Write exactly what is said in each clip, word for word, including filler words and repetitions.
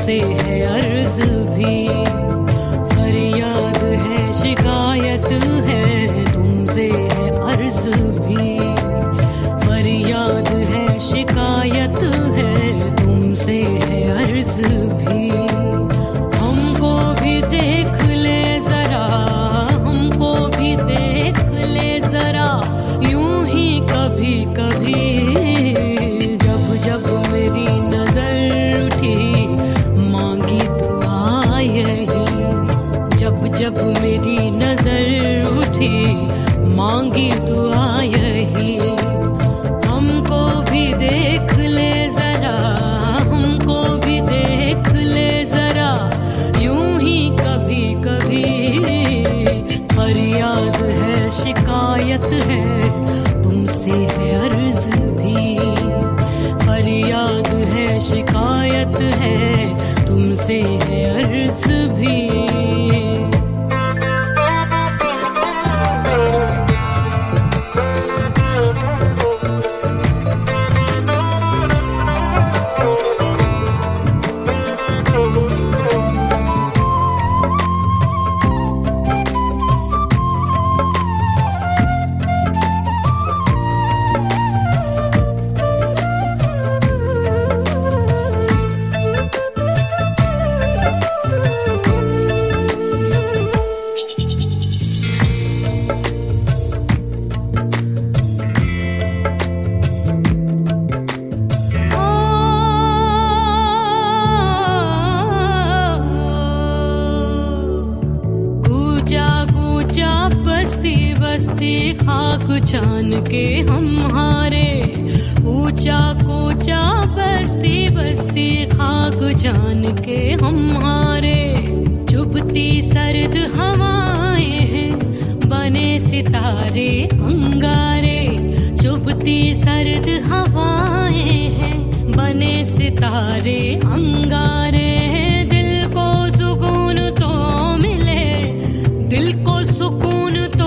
तुमसे है अर्ज भी, फरियाद है शिकायत है, तुमसे है अर्ज भी, फरियाद है शिकायत है, तुमसे है अर्ज भी। हमको भी देख ले जरा, हमको भी देख ले जरा, यूं ही कभी कभी, जब जब मेरी नजर उठी मांगी दुआ यही, जब जब मेरी नजर उठी मांगी दुआ यही। हमको भी देख ले जरा, हमको भी देख ले जरा, यूं ही कभी कभी, फरियाद है शिकायत है, तुमसे है अर्ज भी, फरियाद है शिकायत है, तुमसे है अर्ज भी। खाक छान के हम हारे, ऊंचा कूचा बस्ती बस्ती खाक छान के हम हारे, चुभती सर्द हवाएं हैं बने सितारे अंगारे, चुभती सर्द हवाएं हैं बने सितारे अंगारे। दिल को सुकून तो मिले, दिल को सुकून तो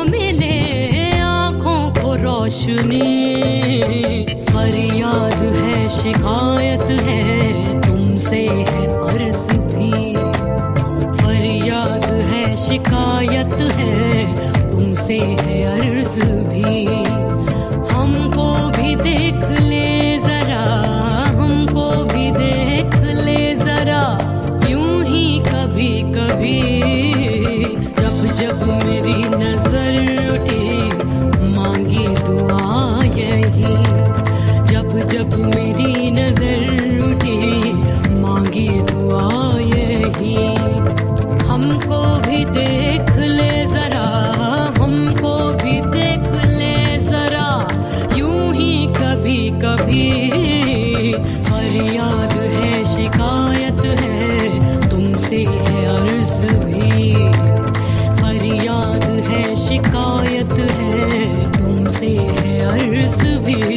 रोशनी, फरियाद है शिकायत है, तुमसे है अर्ज भी, फरियाद है शिकायत है, तुमसे है अर्ज भी। हमको भी देख ले जरा, हमको भी देख ले जरा, यूं ही कभी कभी, जब जब मेरी नजर उठी मांगी दुआ यही, जब जब मेरी नजर उठी मांगी दुआ यही। हमको भी देख ले जरा, हमको भी देख ले जरा, यूं ही कभी कभी, फरियाद है शिकायत है, तुमसे है अर्ज भी, फरियाद है शिकायत है, तुमसे है अर्ज भी।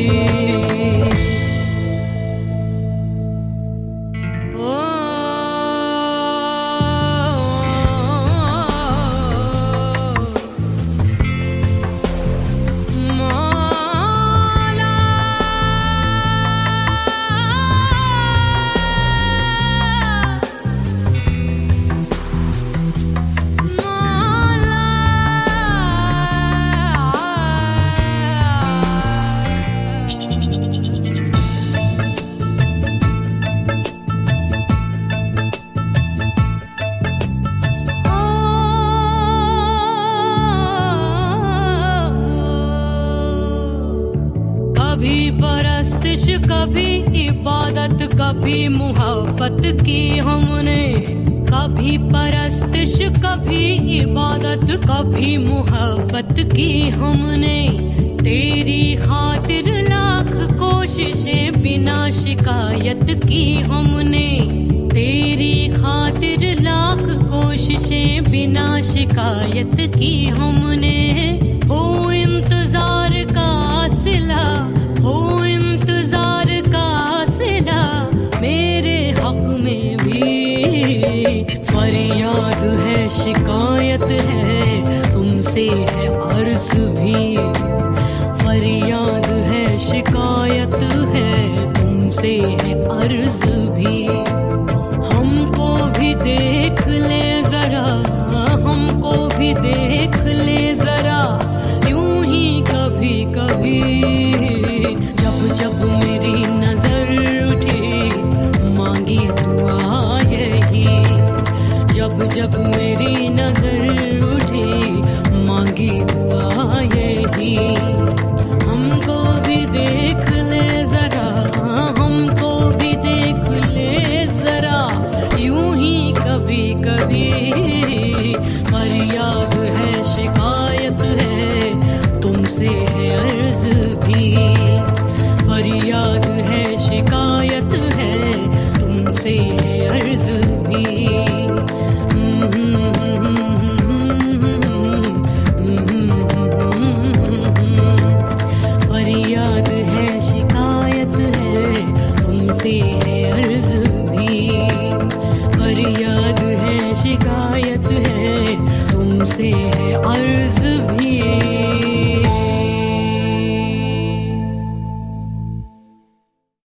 कभी परस्तिश कभी इबादत, कभी मुहब्बत की हमने, कभी परस्तिश कभी इबादत, कभी मुहब्बत की हमने, तेरी खातिर लाख कोशिशें बिना शिकायत की हमने, तेरी खातिर लाख कोशिशें बिना शिकायत की हमने। हो इंतजार का सिला, हो इंतजार का सिला, मेरे हक में भी, फरियाद है शिकायत है, तुमसे है अर्ज भी, फरियाद है शिकायत है, तुमसे है अर्ज भी। दे